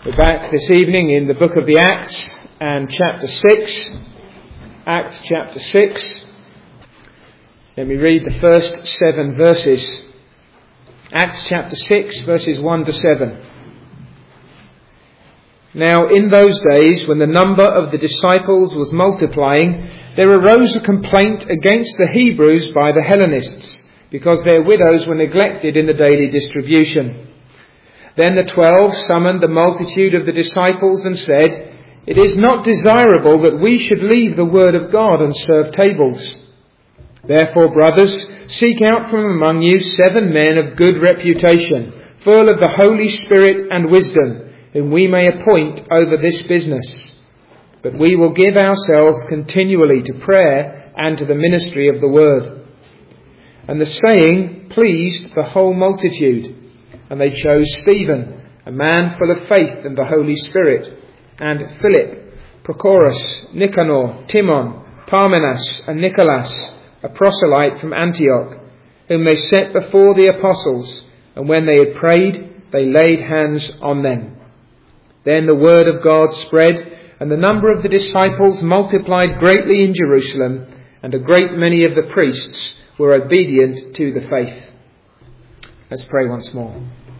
We're back this evening in the book of the Acts and chapter 6. Acts chapter 6. Let me read the first 7 verses. Acts chapter 6 verses 1 to 7. Now in those days, when the number of the disciples was multiplying, there arose a complaint against the Hebrews by the Hellenists, because their widows were neglected in the daily distribution. Then the 12 summoned the multitude of the disciples and said, "It is not desirable that we should leave the word of God and serve tables. Therefore, brothers, seek out from among you 7 men of good reputation, full of the Holy Spirit and wisdom, whom we may appoint over this business. But we will give ourselves continually to prayer and to the ministry of the word." And the saying pleased the whole multitude. And they chose Stephen, a man full of faith and the Holy Spirit, and Philip, Prochorus, Nicanor, Timon, Parmenas, and Nicholas, a proselyte from Antioch, whom they set before the apostles, and when they had prayed, they laid hands on them. Then the word of God spread, and the number of the disciples multiplied greatly in Jerusalem, and a great many of the priests were obedient to the faith. Let's pray once more.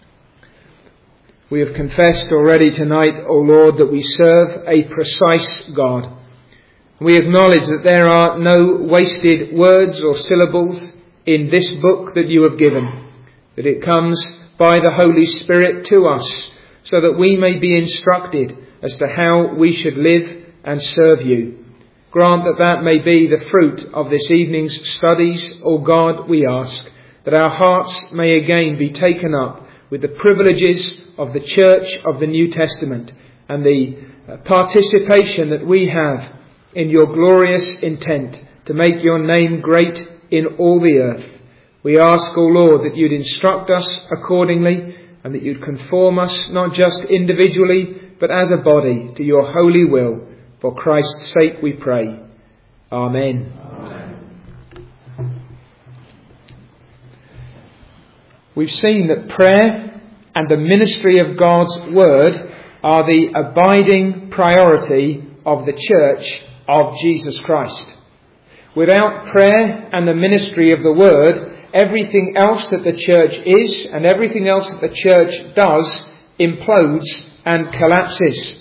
We have confessed already tonight, O Lord, that we serve a precise God. We acknowledge that there are no wasted words or syllables in this book that you have given, that it comes by the Holy Spirit to us so that we may be instructed as to how we should live and serve you. Grant that that may be the fruit of this evening's studies, O God, we ask, that our hearts may again be taken up with the privileges of the Church of the New Testament and the participation that we have in your glorious intent to make your name great in all the earth. We ask, O Lord, that you'd instruct us accordingly and that you'd conform us not just individually but as a body to your holy will. For Christ's sake we pray. Amen. We've seen that prayer and the ministry of God's word are the abiding priority of the Church of Jesus Christ. Without prayer and the ministry of the word, everything else that the church is and everything else that the church does implodes and collapses.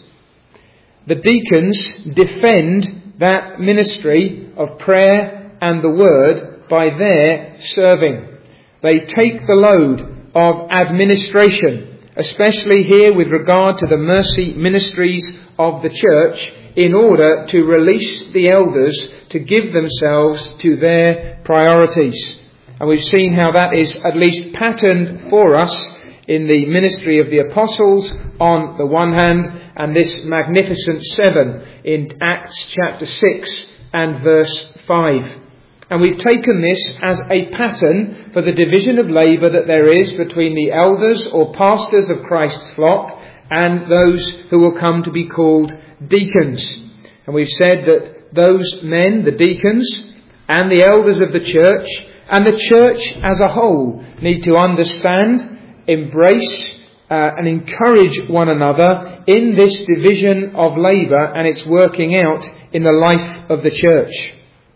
The deacons defend that ministry of prayer and the word by their serving. They take the load of administration, especially here with regard to the mercy ministries of the church, in order to release the elders to give themselves to their priorities. And we've seen how that is at least patterned for us in the ministry of the apostles on the one hand, and this magnificent 7 in Acts chapter 6 and verse 5. And we've taken this as a pattern for the division of labour that there is between the elders or pastors of Christ's flock and those who will come to be called deacons. And we've said that those men, the deacons, and the elders of the church, and the church as a whole, need to understand, embrace, and encourage one another in this division of labour and its working out in the life of the church.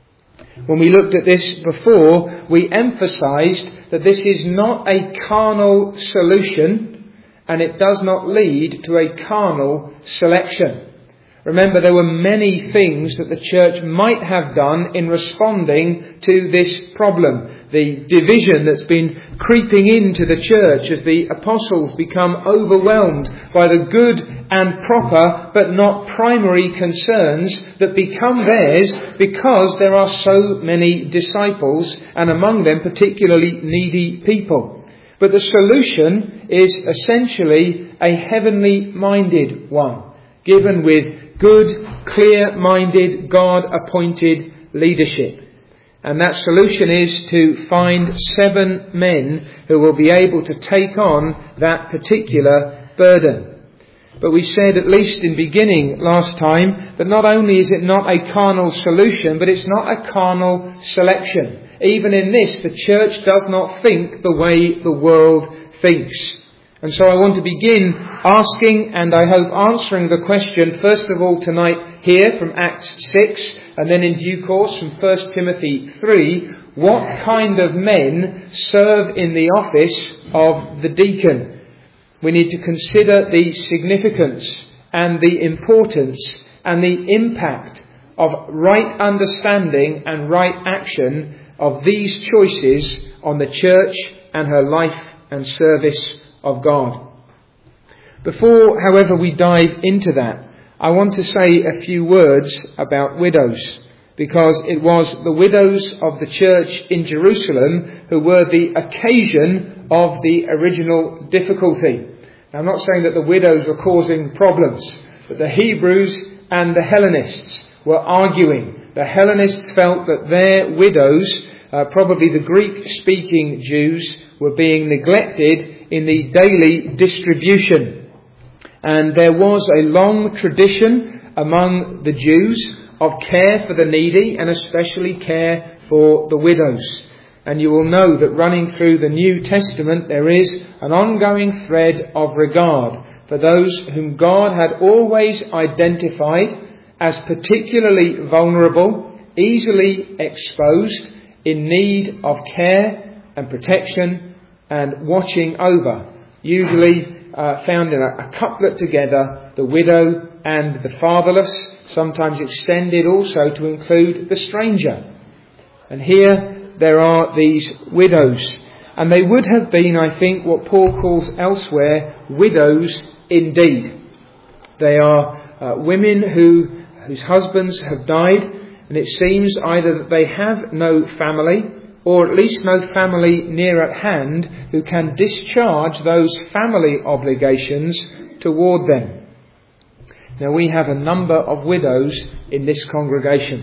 When we looked at this before, we emphasised that this is not a carnal solution and it does not lead to a carnal selection. Remember, there were many things that the church might have done in responding to this problem. The division that's been creeping into the church as the apostles become overwhelmed by the good and proper but not primary concerns that become theirs because there are so many disciples, and among them particularly needy people. But the solution is essentially a heavenly minded one, given with good, clear-minded, God-appointed leadership. And that solution is to find 7 men who will be able to take on that particular burden. But we said, at least in beginning last time, that not only is it not a carnal solution, but it's not a carnal selection. Even in this, the church does not think the way the world thinks. And so I want to begin asking, and I hope answering the question, first of all tonight here from Acts 6, and then in due course from 1 Timothy 3, what kind of men serve in the office of the deacon? We need to consider the significance and the importance and the impact of right understanding and right action of these choices on the church and her life and service of God. Before, however, we dive into that, I want to say a few words about widows, because it was the widows of the church in Jerusalem who were the occasion of the original difficulty. Now, I'm not saying that the widows were causing problems, but the Hebrews and the Hellenists were arguing. The Hellenists felt that their widows, probably the Greek-speaking Jews, were being neglected in the daily distribution. And there was a long tradition among the Jews of care for the needy and especially care for the widows. And you will know that running through the New Testament there is an ongoing thread of regard for those whom God had always identified as particularly vulnerable, easily exposed, in need of care and protection and watching over, usually found in a couplet together, the widow and the fatherless, sometimes extended also to include the stranger. And here there are these widows, and they would have been, I think, what Paul calls elsewhere, widows indeed. They are women whose husbands have died, and it seems either that they have no family, or at least no family near at hand who can discharge those family obligations toward them. Now, we have a number of widows in this congregation,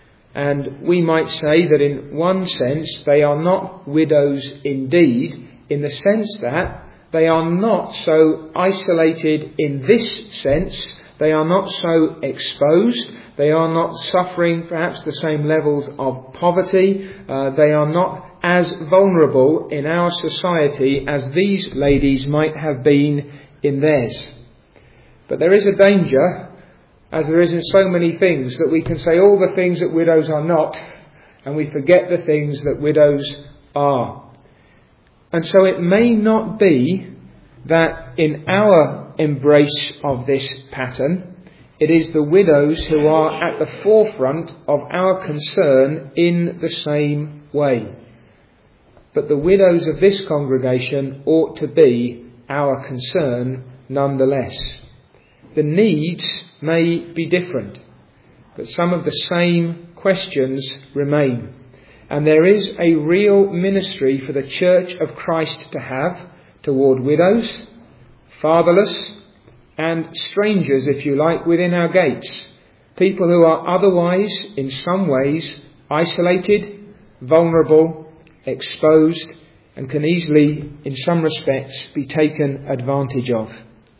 and we might say that in one sense they are not widows indeed, in the sense that they are not so isolated in this sense, they are not so exposed, they are not suffering perhaps the same levels of poverty, they are not as vulnerable in our society as these ladies might have been in theirs. But there is a danger, as there is in so many things, that we can say all the things that widows are not, and we forget the things that widows are. And so it may not be that in our embrace of this pattern, it is the widows who are at the forefront of our concern in the same way. But the widows of this congregation ought to be our concern nonetheless. The needs may be different, but some of the same questions remain. And there is a real ministry for the Church of Christ to have toward widows, fatherless, and strangers, if you like, within our gates. People who are otherwise, in some ways, isolated, vulnerable, exposed, and can easily, in some respects, be taken advantage of.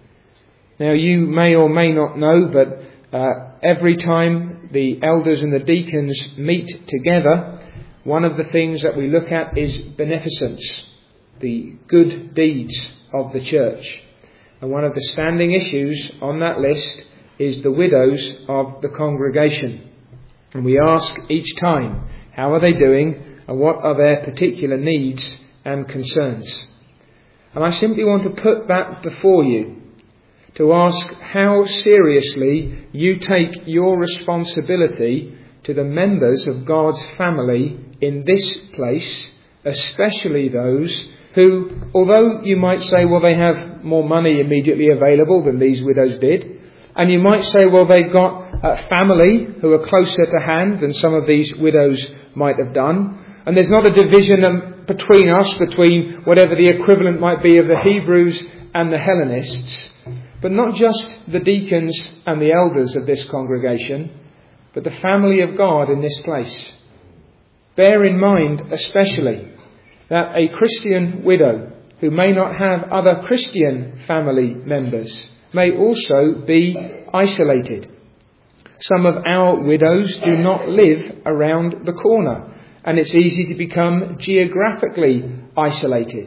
Now, you may or may not know, but every time the elders and the deacons meet together, one of the things that we look at is beneficence, the good deeds of the church. And one of the standing issues on that list is the widows of the congregation. And we ask each time, how are they doing and what are their particular needs and concerns? And I simply want to put that before you, to ask how seriously you take your responsibility to the members of God's family in this place, especially those who, although you might say, well, they have more money immediately available than these widows did, and you might say, well, they've got family who are closer to hand than some of these widows might have done, and there's not a division between us, between whatever the equivalent might be of the Hebrews and the Hellenists, but not just the deacons and the elders of this congregation, but the family of God in this place. Bear in mind especially that a Christian widow who may not have other Christian family members may also be isolated. Some of our widows do not live around the corner, and it's easy to become geographically isolated.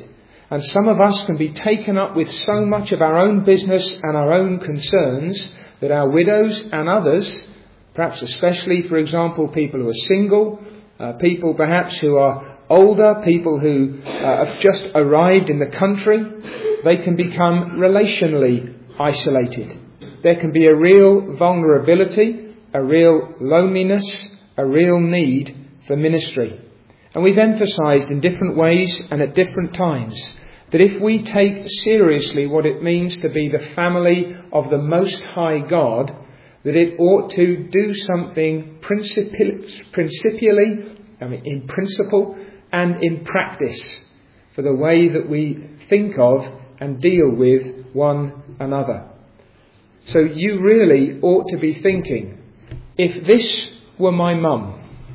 And some of us can be taken up with so much of our own business and our own concerns that our widows and others, perhaps especially, for example, people who are single, people perhaps who are older, people who have just arrived in the country, they can become relationally isolated. There can be a real vulnerability, a real loneliness, a real need for ministry. And we've emphasised in different ways and at different times that if we take seriously what it means to be the family of the Most High God, that it ought to do something principially, in principle and in practice, for the way that we think of and deal with one another. So you really ought to be thinking, if this were my mum,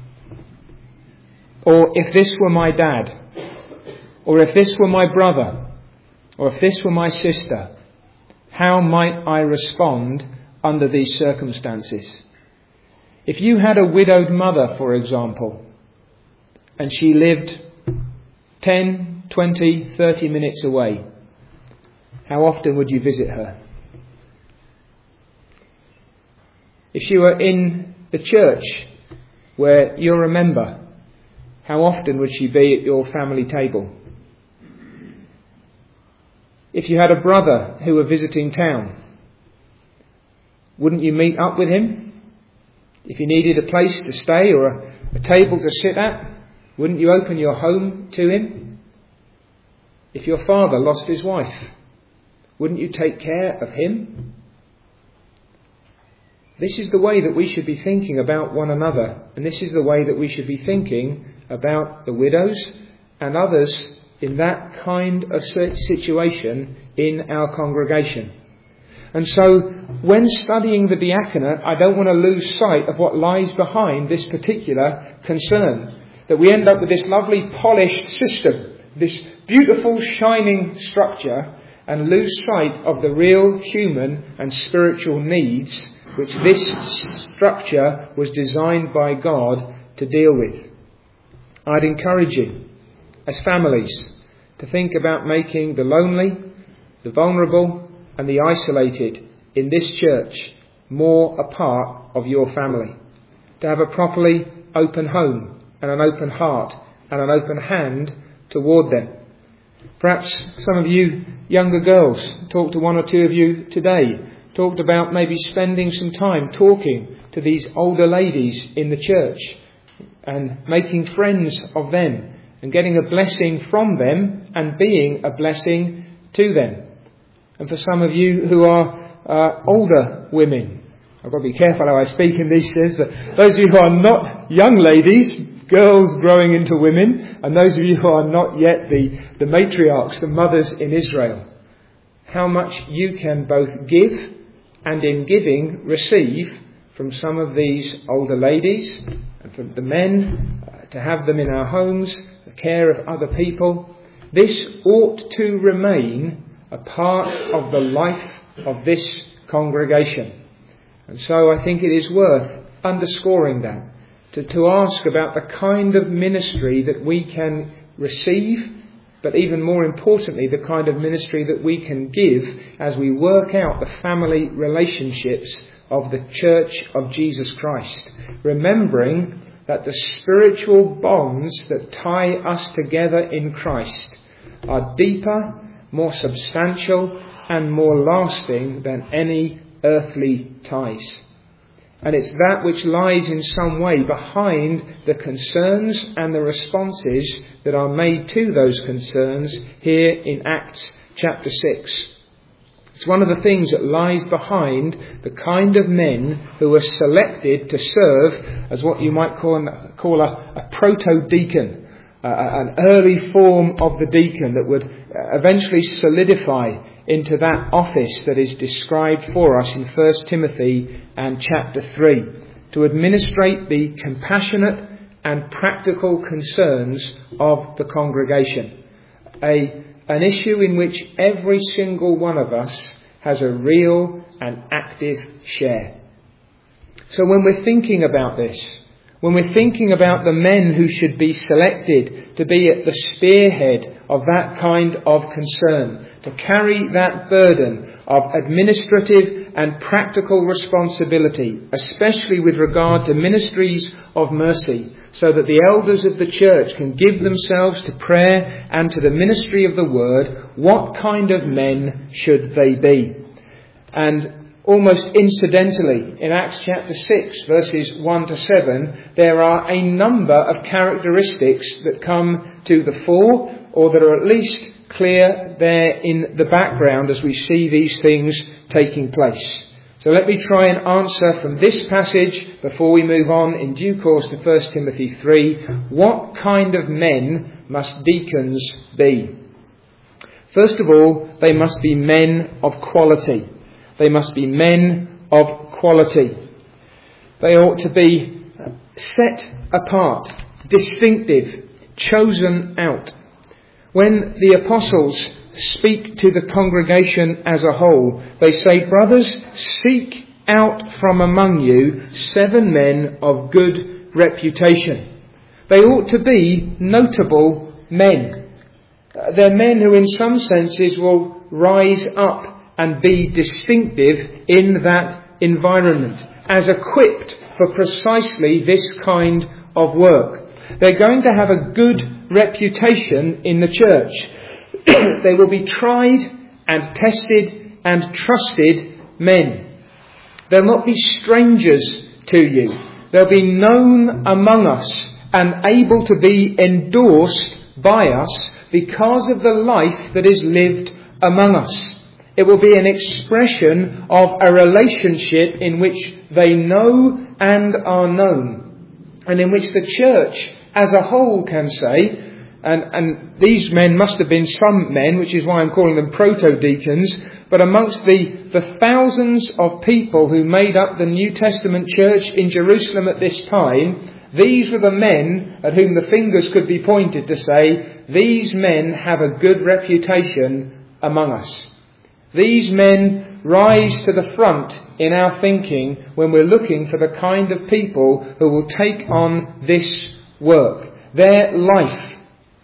or if this were my dad, or if this were my brother, or if this were my sister, how might I respond under these circumstances? If you had a widowed mother, for example, and she lived 10, 20, 30 minutes away, how often would you visit her? If she were in the church where you're a member, how often would she be at your family table? If you had a brother who were visiting town, wouldn't you meet up with him? If you needed a place to stay or a table to sit at, wouldn't you open your home to him? If your father lost his wife, wouldn't you take care of him? This is the way that we should be thinking about one another, and this is the way that we should be thinking about the widows and others in that kind of situation in our congregation. And so, when studying the diaconate, I don't want to lose sight of what lies behind this particular concern. That we end up with this lovely polished system, this beautiful shining structure, and lose sight of the real human and spiritual needs which this structure was designed by God to deal with. I'd encourage you, as families, to think about making the lonely, the vulnerable and the isolated in this church more a part of your family. To have a properly open home and an open heart and an open hand toward them. Perhaps some of you younger girls, talked to one or two of you today, talked about maybe spending some time talking to these older ladies in the church and making friends of them and getting a blessing from them and being a blessing to them. And for some of you who are older women, I've got to be careful how I speak in these things, but those of you who are not young ladies, girls growing into women, and those of you who are not yet the matriarchs, the mothers in Israel, how much you can both give and in giving receive from some of these older ladies and from the men, to have them in our homes, the care of other people. This ought to remain a part of the life of this congregation. And so I think it is worth underscoring that, to ask about the kind of ministry that we can receive, but even more importantly, the kind of ministry that we can give as we work out the family relationships of the Church of Jesus Christ. Remembering that the spiritual bonds that tie us together in Christ are deeper, more substantial and more lasting than any earthly ties. And it's that which lies in some way behind the concerns and the responses that are made to those concerns here in Acts chapter 6. It's one of the things that lies behind the kind of men who were selected to serve as what you might call a proto-deacon, an early form of the deacon that would eventually solidify into that office that is described for us in 1 Timothy and chapter 3, to administrate the compassionate and practical concerns of the congregation. An issue in which every single one of us has a real and active share. So when we're thinking about this, when we're thinking about the men who should be selected to be at the spearhead of that kind of concern, to carry that burden of administrative and practical responsibility, especially with regard to ministries of mercy, so that the elders of the church can give themselves to prayer and to the ministry of the word, what kind of men should they be? And almost incidentally, in Acts chapter 6, verses 1 to 7, there are a number of characteristics that come to the fore, or that are at least clear there in the background as we see these things taking place. So let me try and answer from this passage, before we move on in due course to 1 Timothy 3, what kind of men must deacons be? First of all, they must be men of quality. They must be men of quality. They ought to be set apart, distinctive, chosen out. When the apostles speak to the congregation as a whole, they say, "Brothers, seek out from among you 7 men of good reputation." They ought to be notable men. They're men who in some senses will rise up and be distinctive in that environment, as equipped for precisely this kind of work. They're going to have a good reputation in the church. They will be tried and tested and trusted men. They'll not be strangers to you. They'll be known among us and able to be endorsed by us because of the life that is lived among us. It will be an expression of a relationship in which they know and are known, and in which the church as a whole can say, and these men must have been some men, which is why I'm calling them proto-deacons, but amongst the thousands of people who made up the New Testament church in Jerusalem at this time, these were the men at whom the fingers could be pointed to say, these men have a good reputation among us. These men rise to the front in our thinking when we're looking for the kind of people who will take on this work. Their life,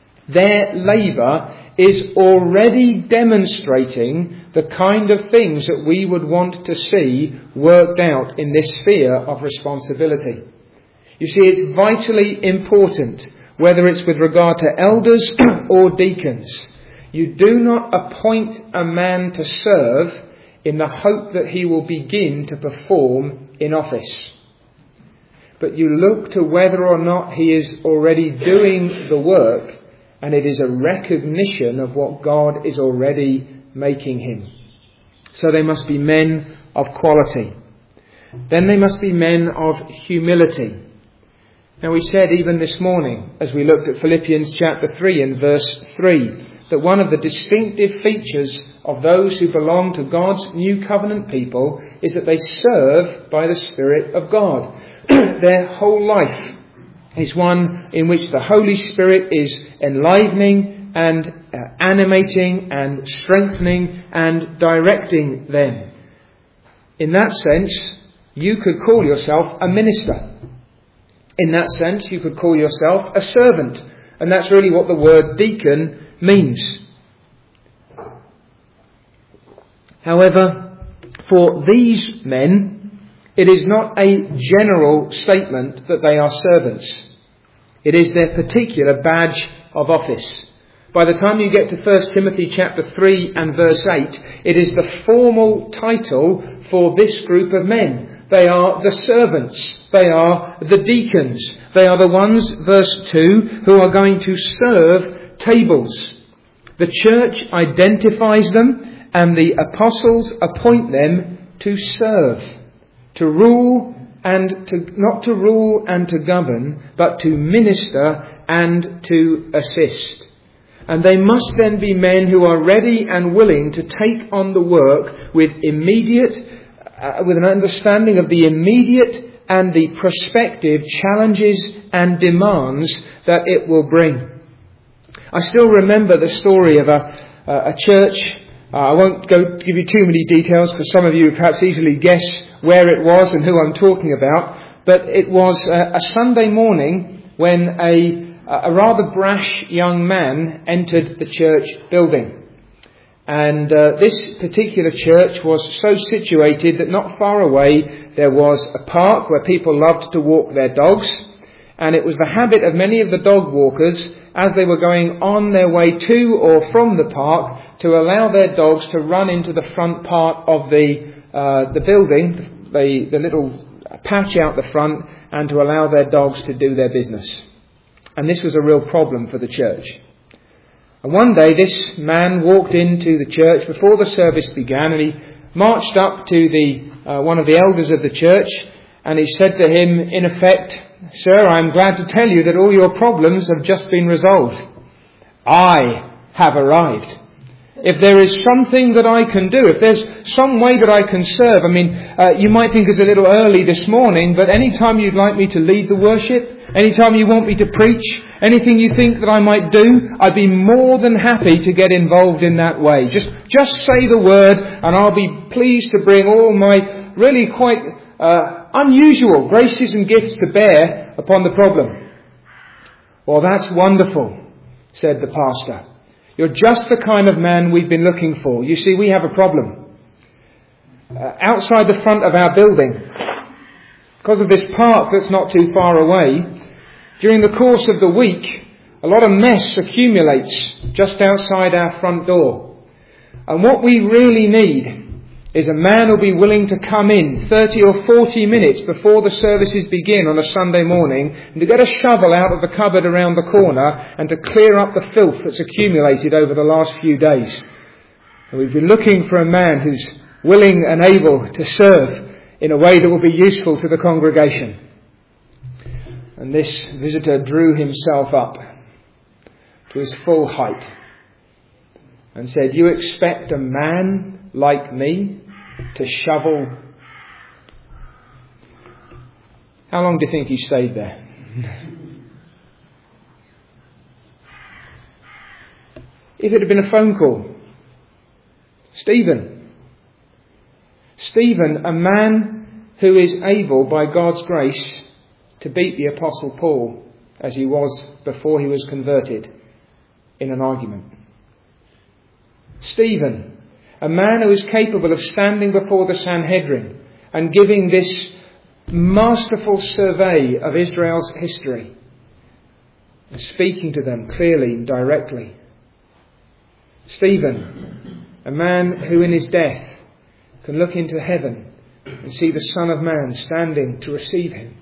their labour is already demonstrating the kind of things that we would want to see worked out in this sphere of responsibility. You see, it's vitally important, whether it's with regard to elders or deacons. You do not appoint a man to serve in the hope that he will begin to perform in office. But you look to whether or not he is already doing the work, and it is a recognition of what God is already making him. So they must be men of quality. Then they must be men of humility. Now we said even this morning, as we looked at Philippians chapter 3 and verse 3, that one of the distinctive features of those who belong to God's new covenant people is that they serve by the Spirit of God. Their whole life is one in which the Holy Spirit is enlivening and animating and strengthening and directing them. In that sense, you could call yourself a minister. In that sense, you could call yourself a servant. And that's really what the word deacon means. However, for these men, it is not a general statement that they are servants. It is their particular badge of office. By the time you get to 1 Timothy chapter 3 and verse 8, it is the formal title for this group of men. They are the servants. They are the deacons. They are the ones, verse 2, who are going to serve tables. The church identifies them, and the apostles appoint them to serve, to rule and to not to rule and to govern, but to minister and to assist. And they must then be men who are ready and willing to take on the work with an understanding of the immediate and the prospective challenges and demands that it will bring. I still remember the story of a church. I won't go give you too many details because some of you perhaps easily guess where it was and who I'm talking about. but it was a Sunday morning when a rather brash young man entered the church building. And this particular church was so situated that not far away there was a park where people loved to walk their dogs. And it was the habit of many of the dog walkers, as they were going on their way to or from the park, to allow their dogs to run into the front part of the building, the little patch out the front, and to allow their dogs to do their business. And this was a real problem for the church. And one day this man walked into the church before the service began, and he marched up to one of the elders of the church, and he said to him, in effect, "Sir, I'm glad to tell you that all your problems have just been resolved. I have arrived. If there is something that I can do, if there's some way that I can serve, you might think it's a little early this morning, but any time you'd like me to lead the worship, any time you want me to preach, anything you think that I might do, I'd be more than happy to get involved in that way. Just say the word, and I'll be pleased to bring all my really quite unusual graces and gifts to bear upon the problem." "Well, that's wonderful," said the pastor. "You're just the kind of man we've been looking for. You see, we have a problem. Outside the front of our building, because of this park that's not too far away, during the course of the week, a lot of mess accumulates just outside our front door. And what we really need is a man who'll be willing to come in 30 or 40 minutes before the services begin on a Sunday morning, and to get a shovel out of the cupboard around the corner and to clear up the filth that's accumulated over the last few days. And we've been looking for a man who's willing and able to serve in a way that will be useful to the congregation." And this visitor drew himself up to his full height and said, "You expect a man like me to shovel?" How long do you think he stayed there? If it had been a phone call, Stephen, a man who is able by God's grace to beat the Apostle Paul as he was before he was converted in an argument. Stephen, a man who is capable of standing before the Sanhedrin and giving this masterful survey of Israel's history and speaking to them clearly and directly. Stephen, a man who in his death can look into heaven and see the Son of Man standing to receive him.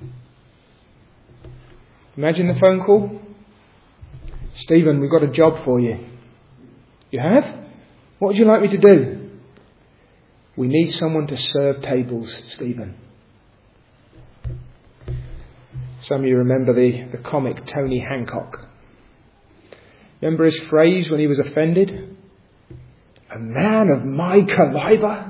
Imagine the phone call. "Stephen, we've got a job for you." "You have? What would you like me to do?" "We need someone to serve tables, Stephen." Some of you remember the comic Tony Hancock. Remember his phrase when he was offended? "A man of my caliber."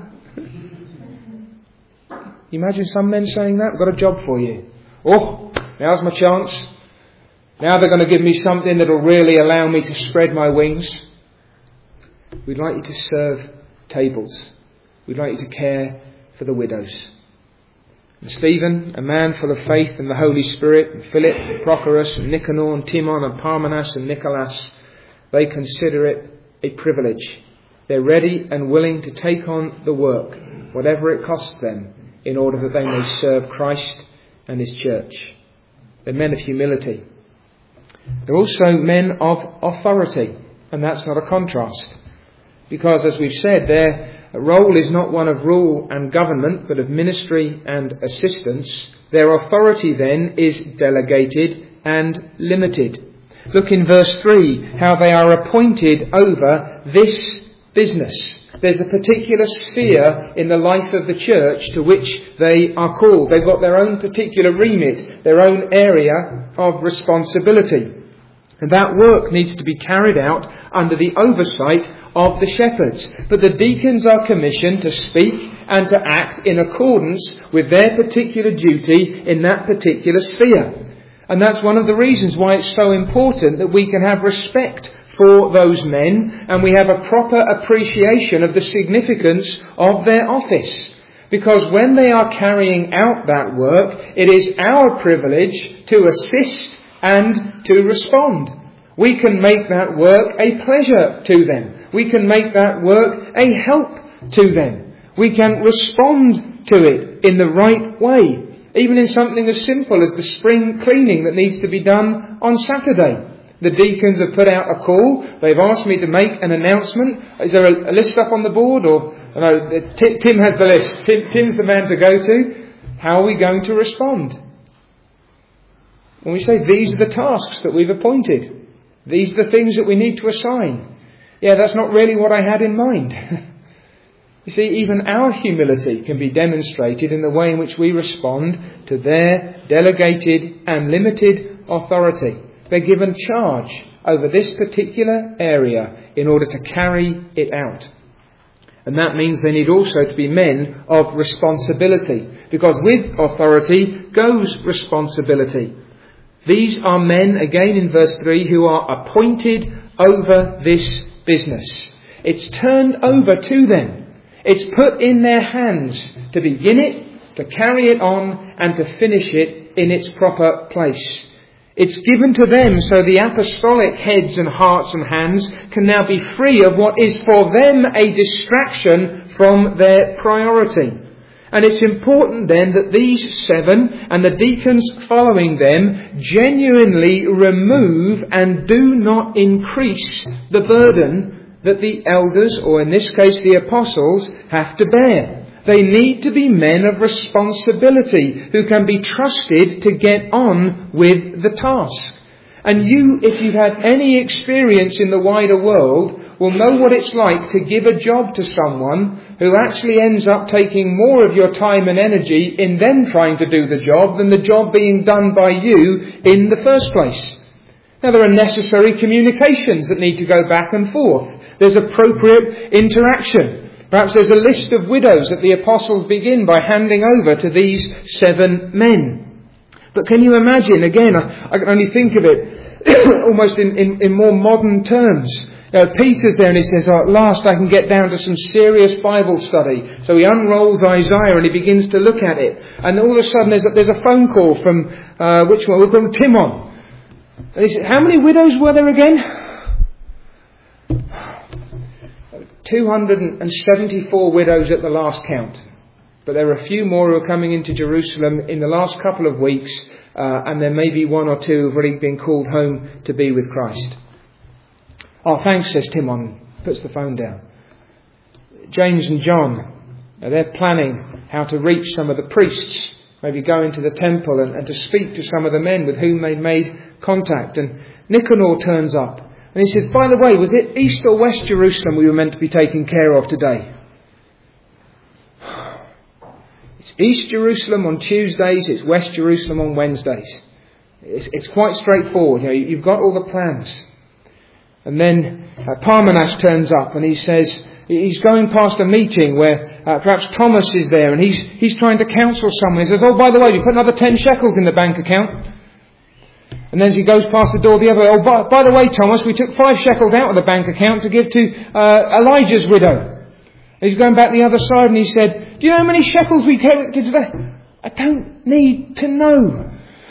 Imagine some men saying that. "I've got a job for you." "Oh, now's my chance. Now they're going to give me something that will really allow me to spread my wings." "We'd like you to serve tables. We'd like you to care for the widows." And Stephen, a man full of faith in the Holy Spirit, and Philip, and Prochorus, and Nicanor, and Timon, and Parmenas, and Nicholas, they consider it a privilege. They're ready and willing to take on the work, whatever it costs them, in order that they may serve Christ and His church. They're men of humility. They're also men of authority, and that's not a contrast. Because, as we've said, their role is not one of rule and government, but of ministry and assistance. Their authority, then, is delegated and limited. Look in verse 3, how they are appointed over this business. There's a particular sphere in the life of the church to which they are called. They've got their own particular remit, their own area of responsibility. And that work needs to be carried out under the oversight of the shepherds. But the deacons are commissioned to speak and to act in accordance with their particular duty in that particular sphere. And that's one of the reasons why it's so important that we can have respect for those men and we have a proper appreciation of the significance of their office. Because when they are carrying out that work, it is our privilege to assist and to respond. We can make that work a pleasure to them. We can make that work a help to them. We can respond to it in the right way. Even in something as simple as the spring cleaning that needs to be done on Saturday. The deacons have put out a call. They've asked me to make an announcement. Is there a list up on the board? Or no, Tim has the list. Tim's the man to go to. How are we going to respond? When we say these are the tasks that we've appointed. These are the things that we need to assign. Yeah, that's not really what I had in mind. You see, even our humility can be demonstrated in the way in which we respond to their delegated and limited authority. They're given charge over this particular area in order to carry it out. And that means they need also to be men of responsibility, because with authority goes responsibility. These are men, again in verse 3, who are appointed over this business. It's turned over to them. It's put in their hands to begin it, to carry it on, and to finish it in its proper place. It's given to them so the apostolic heads and hearts and hands can now be free of what is for them a distraction from their priority. And it's important then that these 7 and the deacons following them genuinely remove and do not increase the burden that the elders, or in this case the apostles, have to bear. They need to be men of responsibility who can be trusted to get on with the task. And you, if you've had any experience in the wider world, will know what it's like to give a job to someone who actually ends up taking more of your time and energy in them trying to do the job than the job being done by you in the first place. Now, there are necessary communications that need to go back and forth. There's appropriate interaction. Perhaps there's a list of widows that the apostles begin by handing over to these 7 men. But can you imagine, again, I can only think of it almost in more modern terms. Peter's there and he says, at last I can get down to some serious Bible study. So he unrolls Isaiah and he begins to look at it. And all of a sudden there's a phone call from, which one? We'll call Timon. And he said, how many widows were there again? 274 widows at the last count. But there are a few more who are coming into Jerusalem in the last couple of weeks, and there may be 1 or 2 who have already been called home to be with Christ. Oh, thanks, says Timon, puts the phone down. James and John, they're planning how to reach some of the priests, maybe go into the temple and to speak to some of the men with whom they'd made contact. And Nicanor turns up. And he says, by the way, was it East or West Jerusalem we were meant to be taking care of today? It's East Jerusalem on Tuesdays, it's West Jerusalem on Wednesdays. It's quite straightforward. You've got all the plans. And then Parmenas turns up and he says, he's going past a meeting where perhaps Thomas is there and he's trying to counsel someone. He says, oh, by the way, we put another 10 shekels in the bank account. And then as he goes past the door, the other, oh, by the way, Thomas, we took 5 shekels out of the bank account to give to Elijah's widow. And he's going back the other side and he said, do you know how many shekels we collected today? I don't need to know.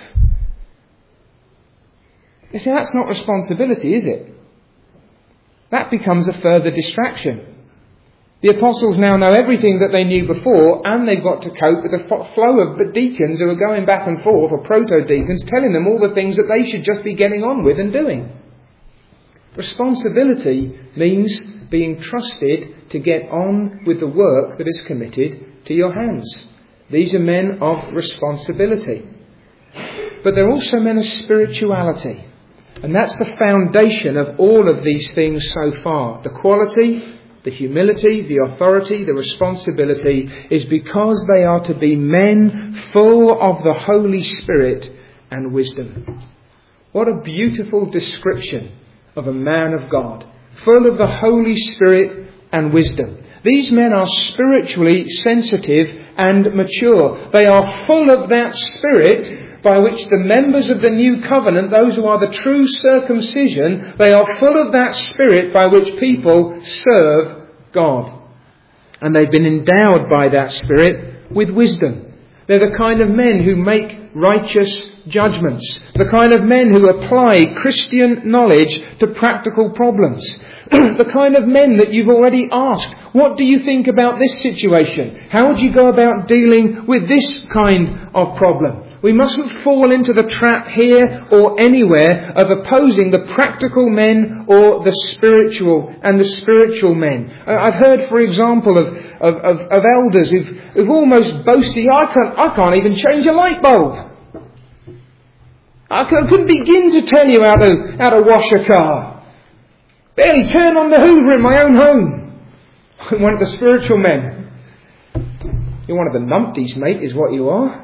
You see, that's not responsibility, is it? That becomes a further distraction. The apostles now know everything that they knew before, and they've got to cope with a flow of deacons who are going back and forth, or proto-deacons, telling them all the things that they should just be getting on with and doing. Responsibility means being trusted to get on with the work that is committed to your hands. These are men of responsibility. But they're also men of spirituality. And that's the foundation of all of these things so far. The quality, the humility, the authority, the responsibility is because they are to be men full of the Holy Spirit and wisdom. What a beautiful description of a man of God, full of the Holy Spirit and wisdom. These men are spiritually sensitive and mature. They are full of that Spirit by which the members of the new covenant, those who are the true circumcision, they are full of that Spirit by which people serve God. And they've been endowed by that Spirit with wisdom. They're the kind of men who make righteous judgments. The kind of men who apply Christian knowledge to practical problems. The kind of men that you've already asked, what do you think about this situation? How would you go about dealing with this kind of problem? We mustn't fall into the trap here or anywhere of opposing the practical men or the spiritual and the spiritual men. I've heard, for example, of elders who've almost boasted, I can't even change a light bulb. I couldn't begin to tell you how to wash a car. Barely turn on the Hoover in my own home. I'm one of the spiritual men. You're one of the numpties, mate, is what you are.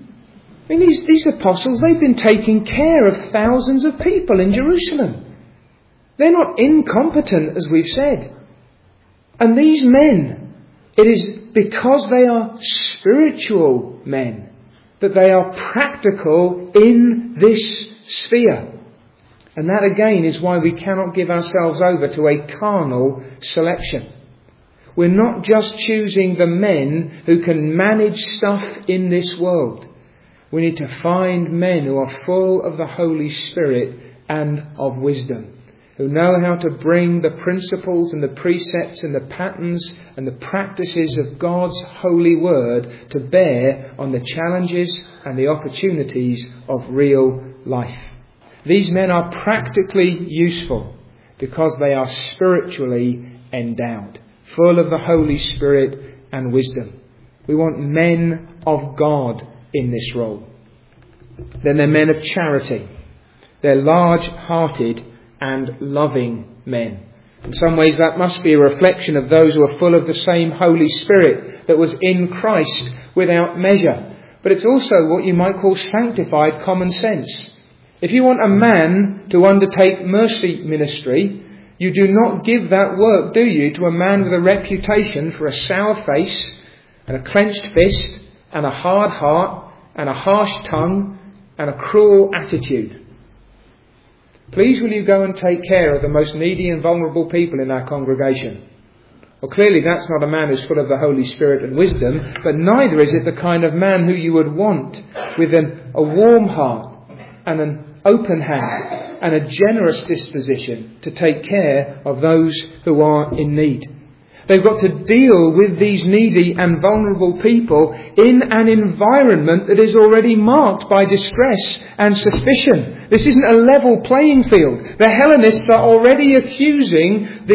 I mean, these apostles, they've been taking care of thousands of people in Jerusalem. They're not incompetent, as we've said. And these men, it is because they are spiritual men that they are practical in this sphere. And that again is why we cannot give ourselves over to a carnal selection. We're not just choosing the men who can manage stuff in this world. We need to find men who are full of the Holy Spirit and of wisdom, who know how to bring the principles and the precepts and the patterns and the practices of God's holy word to bear on the challenges and the opportunities of real life. These men are practically useful because they are spiritually endowed, full of the Holy Spirit and wisdom. We want men of God in this role. Then they're men of charity. They're large-hearted and loving men. In some ways that must be a reflection of those who are full of the same Holy Spirit that was in Christ without measure. But it's also what you might call sanctified common sense. If you want a man to undertake mercy ministry, you do not give that work, do you, to a man with a reputation for a sour face and a clenched fist and a hard heart and a harsh tongue and a cruel attitude. Please will you go and take care of the most needy and vulnerable people in our congregation? Well, clearly that's not a man who's full of the Holy Spirit and wisdom, but neither is it the kind of man who you would want with a warm heart and an open hand and a generous disposition to take care of those who are in need. They've got to deal with these needy and vulnerable people in an environment that is already marked by distress and suspicion. This isn't a level playing field. The Hellenists are already accusing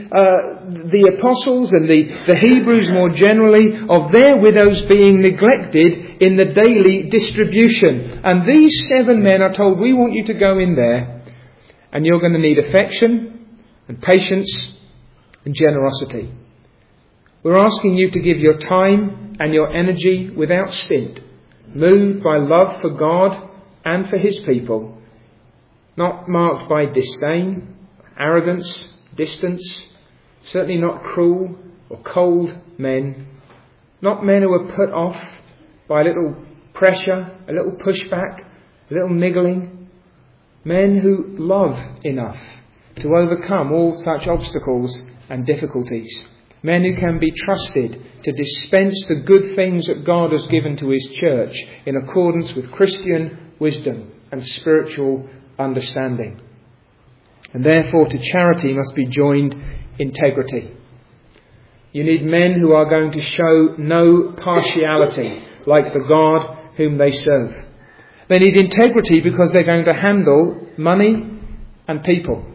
the apostles and the Hebrews more generally of their widows being neglected in the daily distribution. And these 7 men are told, we want you to go in there and you're going to need affection and patience and generosity. We're asking you to give your time and your energy without stint, moved by love for God and for His people, not marked by disdain, arrogance, distance, certainly not cruel or cold men, not men who are put off by a little pressure, a little pushback, a little niggling, men who love enough to overcome all such obstacles and difficulties. Men who can be trusted to dispense the good things that God has given to His church in accordance with Christian wisdom and spiritual understanding. And therefore to charity must be joined integrity. You need men who are going to show no partiality like the God whom they serve. They need integrity because they're going to handle money and people.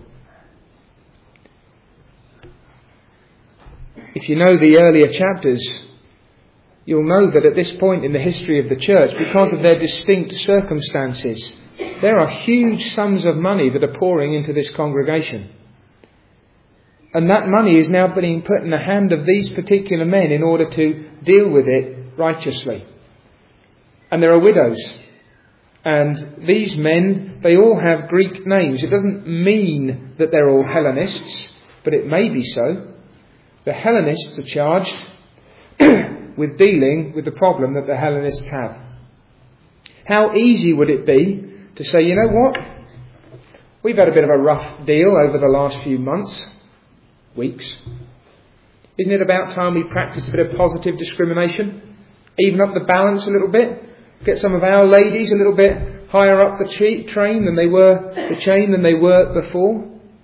If you know the earlier chapters, you'll know that at this point in the history of the church, because of their distinct circumstances, there are huge sums of money that are pouring into this congregation. And that money is now being put in the hand of these particular men in order to deal with it righteously. And there are widows. And these men, they all have Greek names. It doesn't mean that they're all Hellenists, but it may be so. The Hellenists are charged with dealing with the problem that the Hellenists have. How easy would it be to say, you know what? We've had a bit of a rough deal over the last few months, weeks. Isn't it about time we practice a bit of positive discrimination? Even up the balance a little bit? Get some of our ladies a little bit higher up the chain than they were before?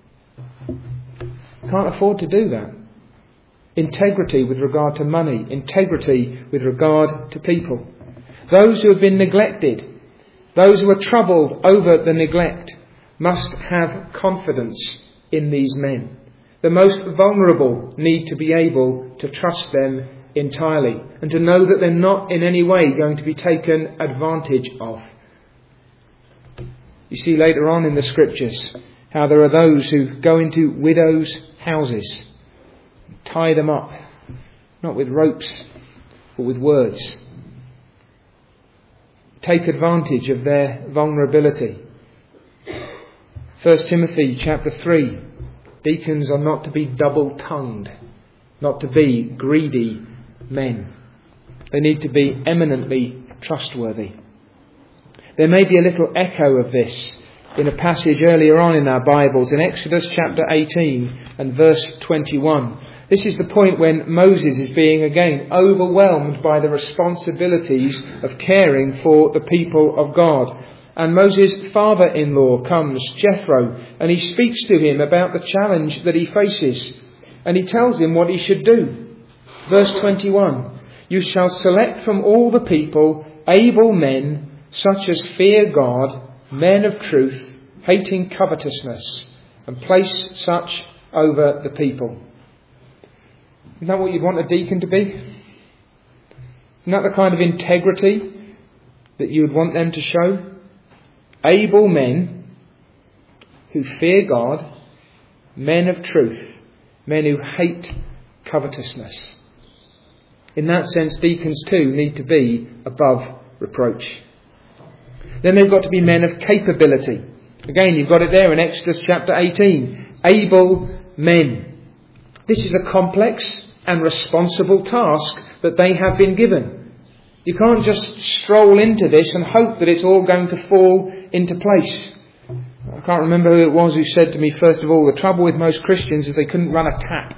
Can't afford to do that. Integrity with regard to money. Integrity with regard to people. Those who have been neglected, those who are troubled over the neglect, must have confidence in these men. The most vulnerable need to be able to trust them entirely and to know that they're not in any way going to be taken advantage of. You see later on in the Scriptures how there are those who go into widows' houses, tie them up, not with ropes, but with words. Take advantage of their vulnerability. 1 Timothy chapter 3. Deacons are not to be double-tongued, not to be greedy men. They need to be eminently trustworthy. There may be a little echo of this in a passage earlier on in our Bibles, in Exodus chapter 18 and verse 21. This is the point when Moses is being again overwhelmed by the responsibilities of caring for the people of God. And Moses' father-in-law comes, Jethro, and he speaks to him about the challenge that he faces. And he tells him what he should do. Verse 21, "You shall select from all the people able men, such as fear God, men of truth, hating covetousness, and place such over the people." Isn't that what you'd want a deacon to be? Isn't that the kind of integrity that you would want them to show? Able men who fear God, men of truth, men who hate covetousness. In that sense, deacons too need to be above reproach. Then they've got to be men of capability. Again, you've got it there in Exodus chapter 18. Able men. This is a complex and responsible task that they have been given. You can't just stroll into this and hope that it's all going to fall into place. I can't remember who it was who said to me, first of all, the trouble with most Christians is they couldn't run a tap.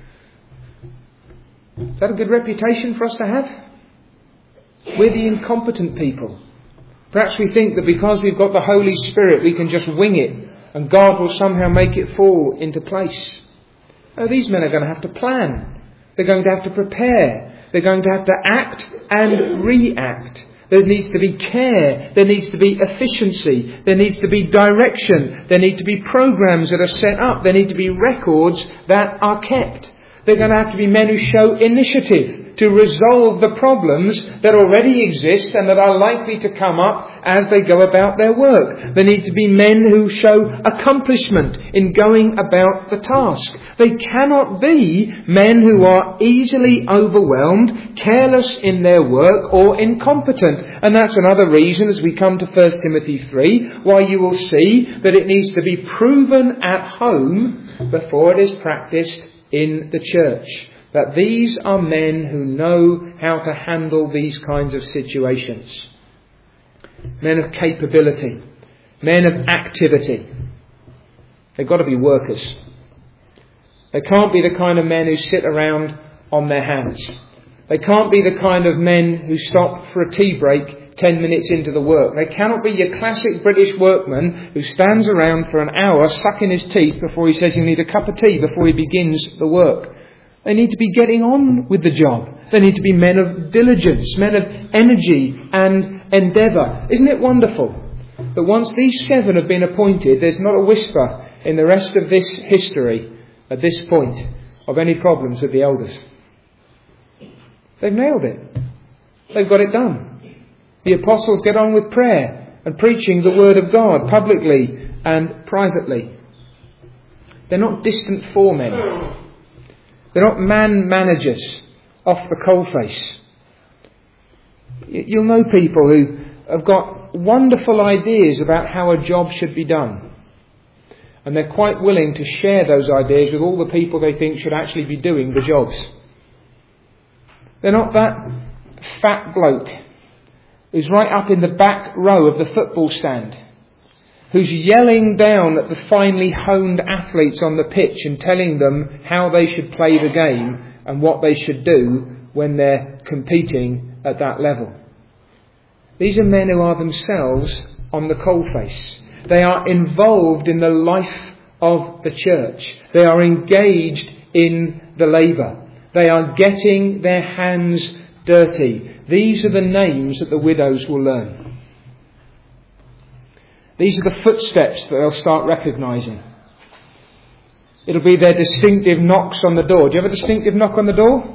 Is that a good reputation for us to have? We're the incompetent people. Perhaps we think that because we've got the Holy Spirit we can just wing it and God will somehow make it fall into place. Oh, these men are going to have to plan. They're going to have to prepare. They're going to have to act and react. There needs to be care. There needs to be efficiency. There needs to be direction. There need to be programs that are set up. There need to be records that are kept. They're going to have to be men who show initiative to resolve the problems that already exist and that are likely to come up as they go about their work. There need to be men who show accomplishment in going about the task. They cannot be men who are easily overwhelmed, careless in their work or incompetent. And that's another reason as we come to 1 Timothy 3 why you will see that it needs to be proven at home before it is practiced in the church. That these are men who know how to handle these kinds of situations. Men of capability. Men of activity. They've got to be workers. They can't be the kind of men who sit around on their hands. They can't be the kind of men who stop for a tea break 10 minutes into the work. They cannot be your classic British workman who stands around for an hour sucking his teeth before he says he'll need a cup of tea before he begins the work. They need to be getting on with the job. They need to be men of diligence, men of energy and endeavour. Isn't it wonderful that once these 7 have been appointed, there's not a whisper in the rest of this history at this point of any problems with the elders? They've nailed it. They've got it done. The apostles get on with prayer and preaching the word of God publicly and privately. They're not distant foremen. They're not man managers off the coalface. You'll know people who have got wonderful ideas about how a job should be done. And they're quite willing to share those ideas with all the people they think should actually be doing the jobs. They're not that fat bloke who's right up in the back row of the football stand, who's yelling down at the finely honed athletes on the pitch and telling them how they should play the game and what they should do when they're competing at that level. These are men who are themselves on the coalface. They are involved in the life of the church. They are engaged in the labour. They are getting their hands dirty. These are the names that the widows will learn. These are the footsteps that they'll start recognising. It'll be their distinctive knocks on the door. Do you have a distinctive knock on the door?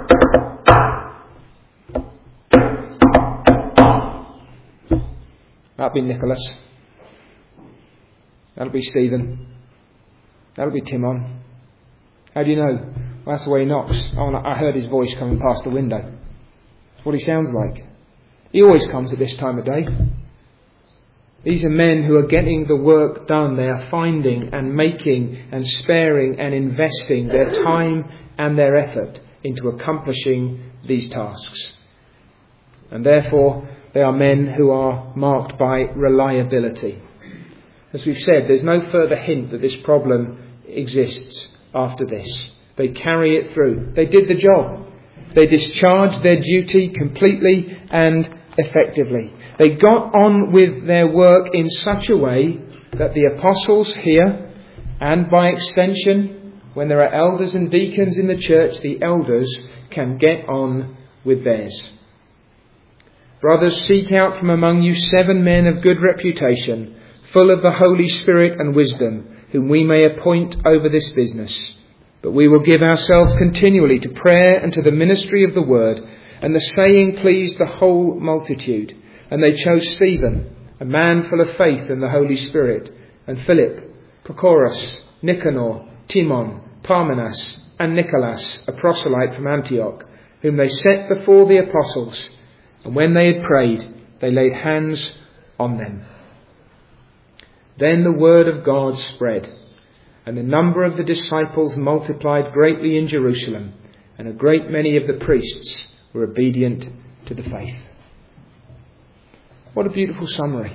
That'll be Nicholas. That'll be Stephen. That'll be Timon. How do you know? Well, that's the way he knocks. Oh, I heard his voice coming past the window. That's what he sounds like. He always comes at this time of day. These are men who are getting the work done. They are finding and making and sparing and investing their time and their effort into accomplishing these tasks. And therefore, they are men who are marked by reliability. As we've said, there's no further hint that this problem exists after this. They carry it through. They did the job. They discharged their duty completely and effectively. They got on with their work in such a way that the apostles here, and by extension, when there are elders and deacons in the church, the elders can get on with theirs. Brothers, seek out from among you 7 men of good reputation, full of the Holy Spirit and wisdom, whom we may appoint over this business. But we will give ourselves continually to prayer and to the ministry of the word. And the saying pleased the whole multitude. And they chose Stephen, a man full of faith in the Holy Spirit, and Philip, Prochorus, Nicanor, Timon, Parmenas, and Nicholas, a proselyte from Antioch, whom they set before the apostles. And when they had prayed, they laid hands on them. Then the word of God spread, and the number of the disciples multiplied greatly in Jerusalem, and a great many of the priests were obedient to the faith. What a beautiful summary.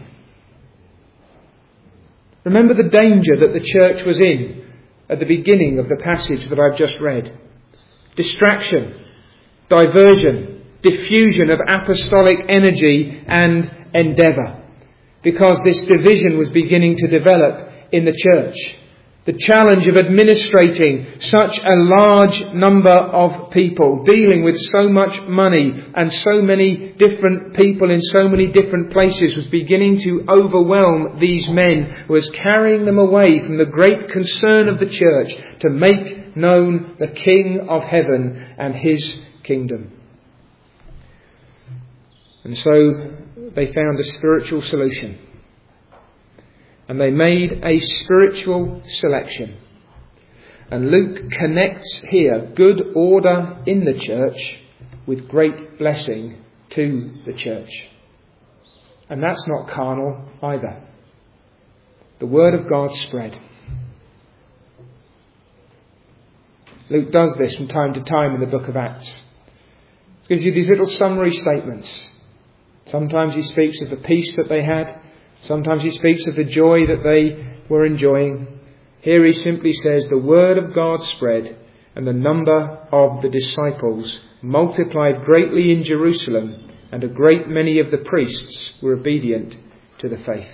Remember the danger that the church was in at the beginning of the passage that I've just read. Distraction, diversion, diffusion of apostolic energy and endeavour, because this division was beginning to develop in the church. The challenge of administrating such a large number of people, dealing with so much money and so many different people in so many different places, was beginning to overwhelm these men, was carrying them away from the great concern of the church to make known the King of heaven and his kingdom. And so they found a spiritual solution. And they made a spiritual selection. And Luke connects here good order in the church with great blessing to the church. And that's not carnal either. The word of God spread. Luke does this from time to time in the book of Acts. He gives you these little summary statements. Sometimes he speaks of the peace that they had. Sometimes he speaks of the joy that they were enjoying. Here he simply says, the word of God spread, and the number of the disciples multiplied greatly in Jerusalem, and a great many of the priests were obedient to the faith.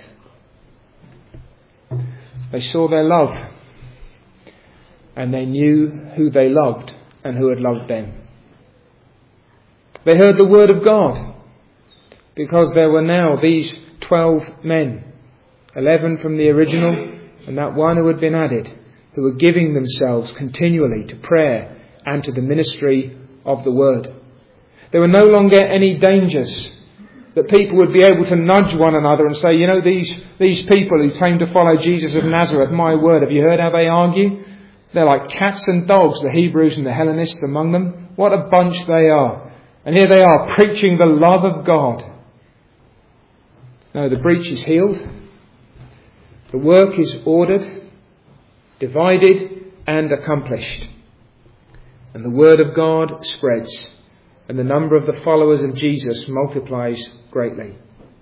They saw their love, and they knew who they loved and who had loved them. They heard the word of God, because there were now these 12 men, 11 from the original, and that one who had been added, who were giving themselves continually to prayer and to the ministry of the word. There were no longer any dangers that people would be able to nudge one another and say, you know, these people who claim to follow Jesus of Nazareth, my word, have you heard how they argue? They're like cats and dogs, the Hebrews and the Hellenists among them. What a bunch they are. And here they are preaching the love of God. No, the breach is healed. The work is ordered, divided and accomplished. And the word of God spreads, and the number of the followers of Jesus multiplies greatly.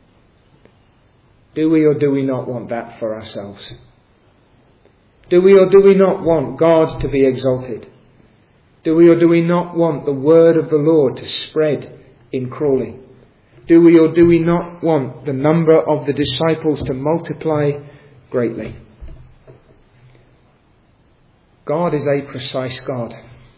Do we or do we not want that for ourselves? Do we or do we not want God to be exalted? Do we or do we not want the word of the Lord to spread in Crawley? Do we or do we not want the number of the disciples to multiply greatly? God is a precise God.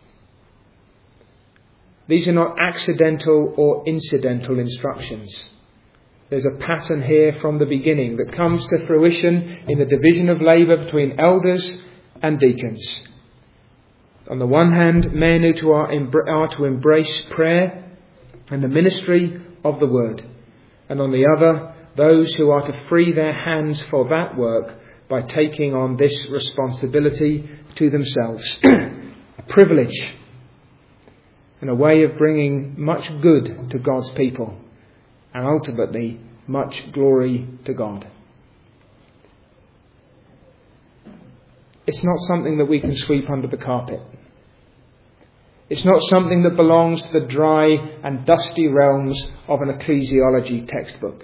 These are not accidental or incidental instructions. There's a pattern here from the beginning that comes to fruition in the division of labour between elders and deacons. On the one hand, men who are to embrace prayer and the ministry of the word. And on the other, those who are to free their hands for that work by taking on this responsibility to themselves. A privilege and a way of bringing much good to God's people and ultimately much glory to God. It's not something that we can sweep under the carpet. It's not something that belongs to the dry and dusty realms of an ecclesiology textbook.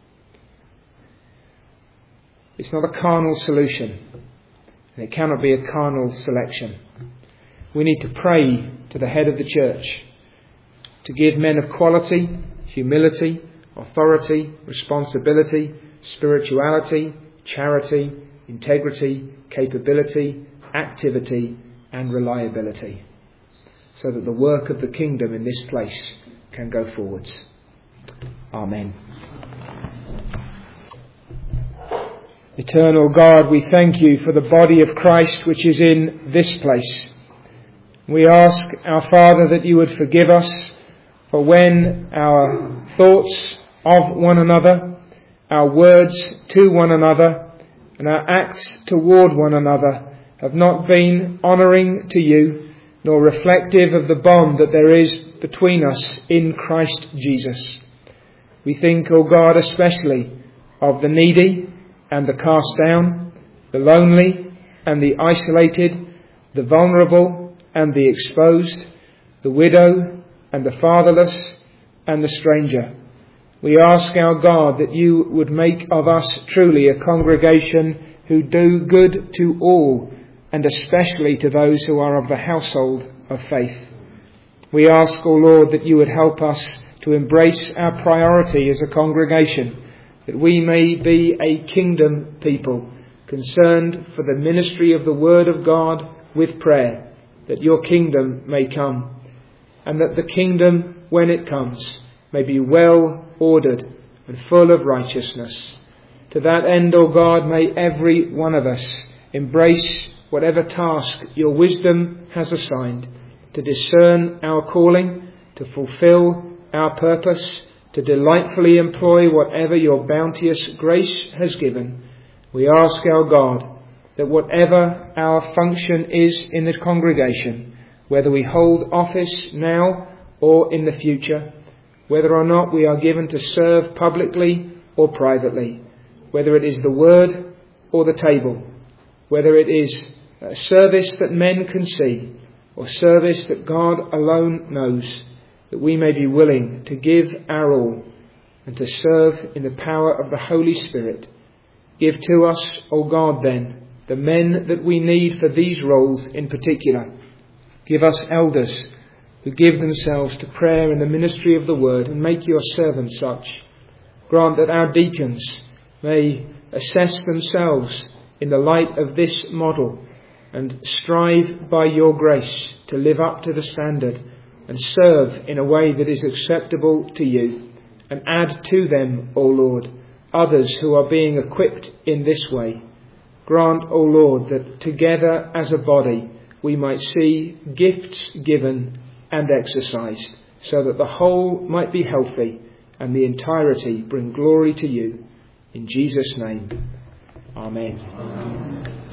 It's not a carnal solution, and it cannot be a carnal selection. We need to pray to the head of the church to give men of quality, humility, authority, responsibility, spirituality, charity, integrity, capability, activity, and reliability, so that the work of the kingdom in this place can go forwards. Amen. Eternal God, we thank you for the body of Christ which is in this place. We ask, our Father, that you would forgive us for when our thoughts of one another, our words to one another, and our acts toward one another have not been honouring to you, nor reflective of the bond that there is between us in Christ Jesus. We think, O God, especially of the needy and the cast down, the lonely and the isolated, the vulnerable and the exposed, the widow and the fatherless and the stranger. We ask, our God, that you would make of us truly a congregation who do good to all, and especially to those who are of the household of faith. We ask, O Lord, that you would help us to embrace our priority as a congregation, that we may be a kingdom people, concerned for the ministry of the Word of God with prayer, that your kingdom may come, and that the kingdom, when it comes, may be well ordered and full of righteousness. To that end, O God, may every one of us embrace whatever task your wisdom has assigned, to discern our calling, to fulfill our purpose, to delightfully employ whatever your bounteous grace has given. We ask, our God, that whatever our function is in the congregation, whether we hold office now or in the future, whether or not we are given to serve publicly or privately, whether it is the word or the table, whether it is a service that men can see or service that God alone knows, that we may be willing to give our all and to serve in the power of the Holy Spirit. Give to us, O God, then, the men that we need for these roles in particular. Give us elders who give themselves to prayer and the ministry of the word, and make your servants such. Grant that our deacons may assess themselves in the light of this model and strive by your grace to live up to the standard and serve in a way that is acceptable to you. And add to them, O Lord, others who are being equipped in this way. Grant, O Lord, that together as a body we might see gifts given and exercised, so that the whole might be healthy and the entirety bring glory to you. In Jesus' name, Amen.